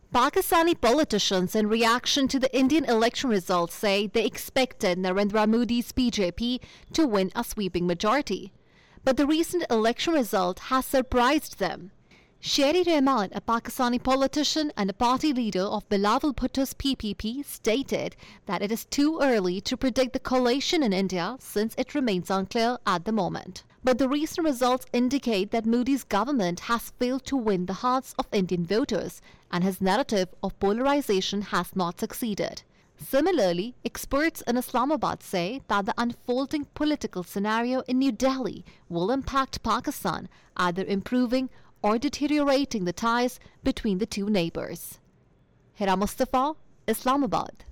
Pakistani politicians, in reaction to the Indian election results, say they expected Narendra Modi's BJP to win a sweeping majority. But the recent election result has surprised them. Sherry Rahman, a Pakistani politician and a party leader of Bilawal Bhutto's PPP, stated that it is too early to predict the coalition in India since it remains unclear at the moment. But the recent results indicate that Modi's government has failed to win the hearts of Indian voters and his narrative of polarization has not succeeded. Similarly, experts in Islamabad say that the unfolding political scenario in New Delhi will impact Pakistan, either improving or deteriorating the ties between the two neighbors. Hira Mustafa, Islamabad.